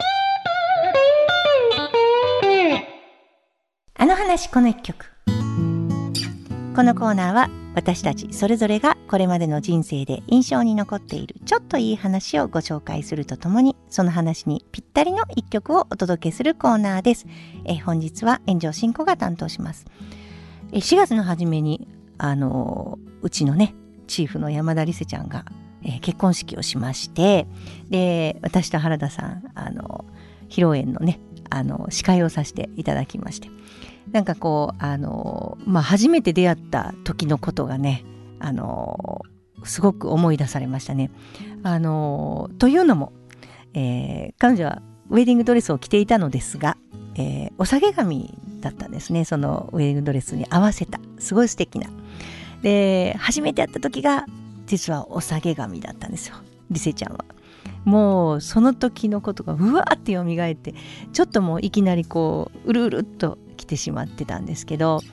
あの話この一曲。このコーナーは私たちそれぞれがこれまでの人生で印象に残っているちょっといい話をご紹介するとともに、その話にぴったりの一曲をお届けするコーナーです。本日は炎上進行が担当します。 4月の初めにうちのねチーフの山田理瀬ちゃんが、結婚式をしまして、で私と原田さん披露宴のね司会をさせていただきまして、なんかこう初めて出会った時のことがねすごく思い出されましたね。というのも、彼女はウェディングドレスを着ていたのですが、お下げ髪だったんですね。そのウェディングドレスに合わせたすごい素敵なで、初めて会った時が実はお下げ髪だったんですよ、リセちゃんは。もうその時のことがうわーって蘇って、ちょっともういきなりこううるうるっと来てしまってたんですけど、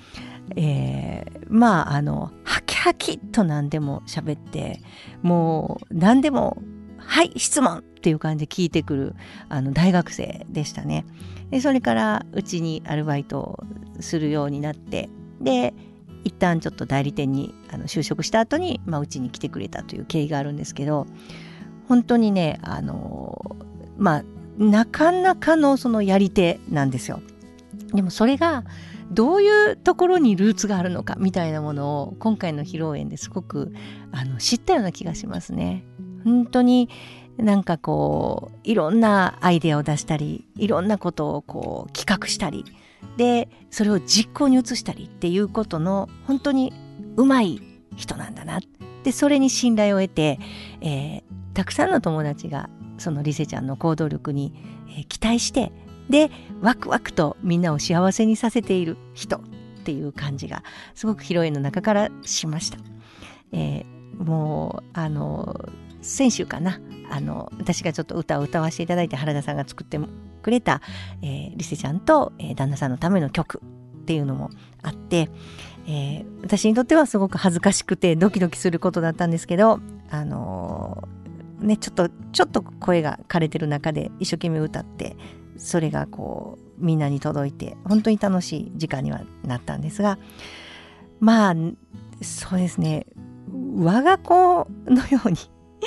ハキハキと何でも喋って、もう何でもはい質問っていう感じで聞いてくる大学生でしたね。でそれからうちにアルバイトをするようになって、で一旦ちょっと代理店に就職した後に、うちに来てくれたという経緯があるんですけど、本当にねなかなかのそのやり手なんですよ。でもそれがどういうところにルーツがあるのかみたいなものを今回の披露宴ですごく知ったような気がしますね。本当になんかこういろんなアイデアを出したり、いろんなことをこう企画したりで、それを実行に移したりっていうことの本当にうまい人なんだな。でそれに信頼を得て、たくさんの友達がそのリセちゃんの行動力に、期待して、でワクワクとみんなを幸せにさせている人っていう感じがすごく披露宴の中からしました。もう先週かな、私がちょっと歌を歌わせていただいて、原田さんが作ってくれた、リセちゃんと、旦那さんのための曲っていうのもあって、私にとってはすごく恥ずかしくてドキドキすることだったんですけど、ちょっと声が枯れてる中で一生懸命歌って、それがこうみんなに届いて本当に楽しい時間にはなったんですが、そうですね、我が子のように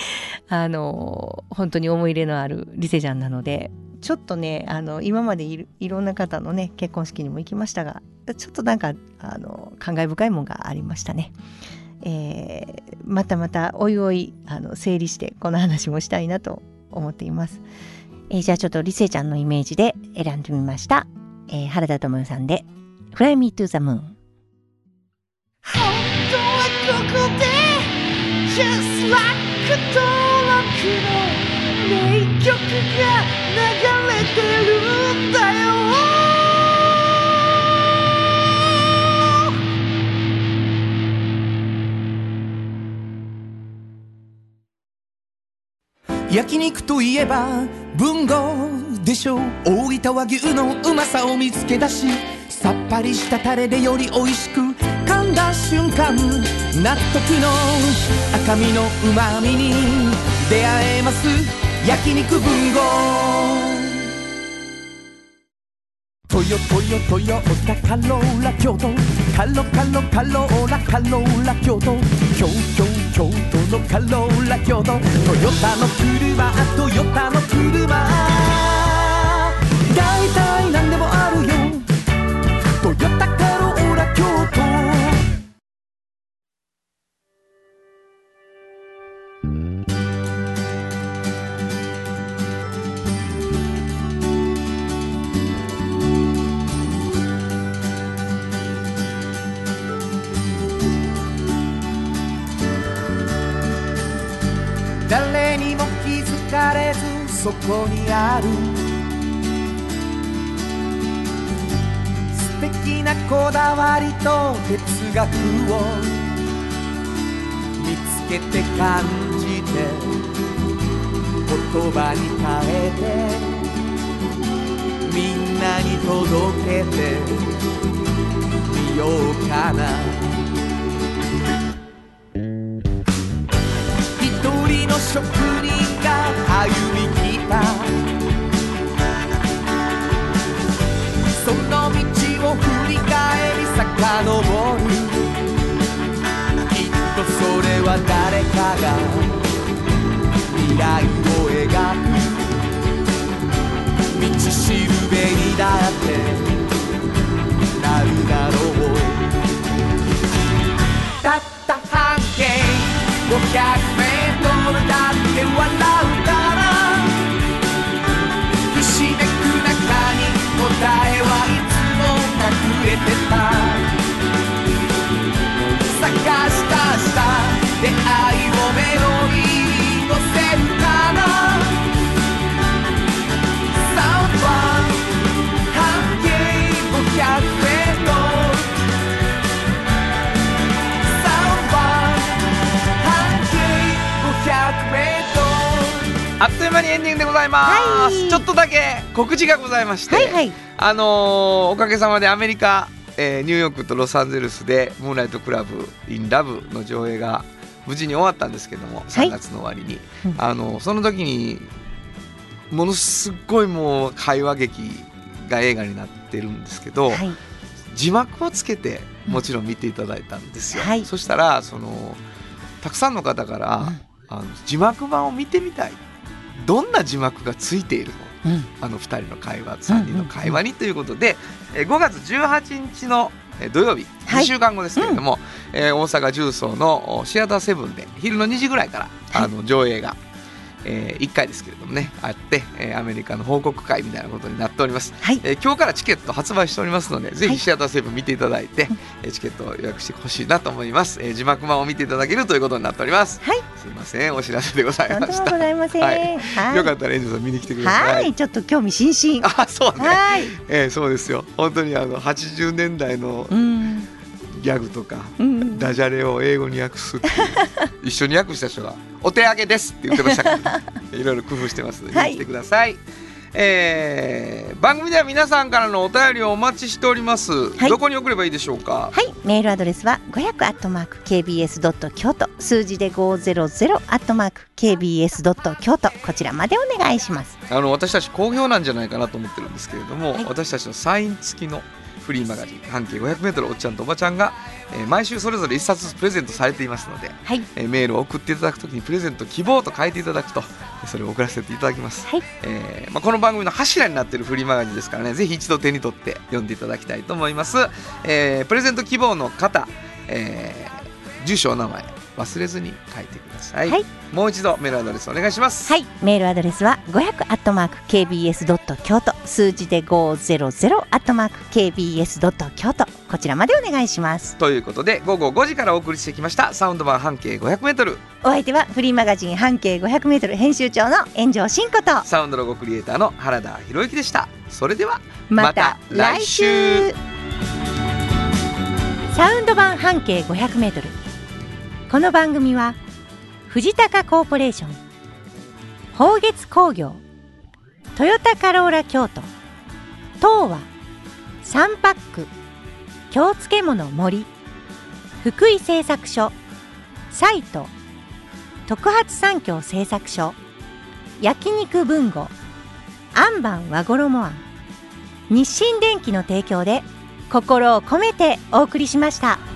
本当に思い入れのあるリセちゃんなので、ちょっとね今までいろんな方のね結婚式にも行きましたが、ちょっとなんか感慨深いものがありましたね。またおいおい整理してこの話もしたいなと思っています。じゃあちょっとリセちゃんのイメージで選んでみました。原田知世さんで Fly Me to the Moon。 本当はここで Just like 登録の名曲が流れてるんだよ。焼肉といえば文豪でしょう。大分和牛のうまさを見つけ出し、さっぱりしたタレでより美味しく噛んだ瞬間、納得の赤身のうまみに出会えます。焼肉文豪。トヨタカローラ京都、カローラ京都、京都のカローラ京都、トヨタの車、大体何でもあるよ、トヨタカローラ京都。誰にも気づかれずそこにある素敵なこだわりと哲学を見つけて感じて言葉に変えてみんなに届けてみようかな。職人が歩み来たその道を振り返り遡る、きっとそれは誰かが未来を描く道しるべにだってなるだろう。 だって笑うからひしめく中に答えはいつも隠れてた探し出した出会いをメロディーに乗せるかなサウンドは半径500メートルあっという間にエンディングでございます、はい、ちょっとだけ告知がございまして、はいはい、おかげさまでアメリカ、ニューヨークとロサンゼルスでムーンライトクラブインラブの上映が無事に終わったんですけども、3月の終わりに、はい、その時にものすごいもう会話劇が映画になってるんですけど、はい、字幕をつけてもちろん見ていただいたんですよ、はい、そしたらたくさんの方から、字幕版を見てみたい、どんな字幕がついているの、2人の会話3人の会話にということで、5月18日の土曜日、2週間後ですけれども、大阪十三のシアターセブンで昼の2時ぐらいから、上映が1回ですけれどもねあって、アメリカの報告会みたいなことになっております、はい、今日からチケット発売しておりますので、ぜひシアターセブン見ていただいて、チケットを予約してほしいなと思います、字幕版を見ていただけるということになっております、はい、すいませんお知らせでございました。 ございません、 はいはい、よかったらエンジェルさん見に来てください。 はい、ちょっと興味津々。 あ、そうね、はい、そうですよ。本当に80年代のギャグとか、ダジャレを英語に訳すっていう一緒に訳した人がお手上げですって言ってましたから、いろいろ工夫してますので見に来てください、番組では皆さんからのお便りをお待ちしております、はい、どこに送ればいいでしょうか。 はい、メールアドレスは 500@kbs.kyoto 数字で 500@kbs.kyoto こちらまでお願いします。 私たち好評なんじゃないかなと思ってるんですけれども、はい、私たちのサイン付きのフリーマガジン半径 500m おっちゃんとおばちゃんが、毎週それぞれ1冊ずつプレゼントされていますので、はい、メールを送っていただくときにプレゼント希望と書いていただくとそれを送らせていただきます、はい、この番組の柱になっているフリーマガジンですからね、ぜひ一度手に取って読んでいただきたいと思います、プレゼント希望の方、住所お名前忘れずに書いてください、はい、もう一度メールアドレスお願いします。 はい、メールアドレスは 500@kbs.kyoto 数字で 500@kbs.kyoto こちらまでお願いします。 ということで午後5時からお送りしてきましたサウンド版半径 500m、 お相手はフリーマガジン半径 500m 編集長の炎上真子とサウンドロゴクリエイターの原田博之でした。それではまた来週。 サウンド版半径 500m、この番組は藤高コーポレーション、宝月工業、トヨタカローラ京都、東和、サンパック、京漬物森、福井製作所、サイト、特発産業製作所、焼肉文吾、アンバン和衣庵、日清電機の提供で心を込めてお送りしました。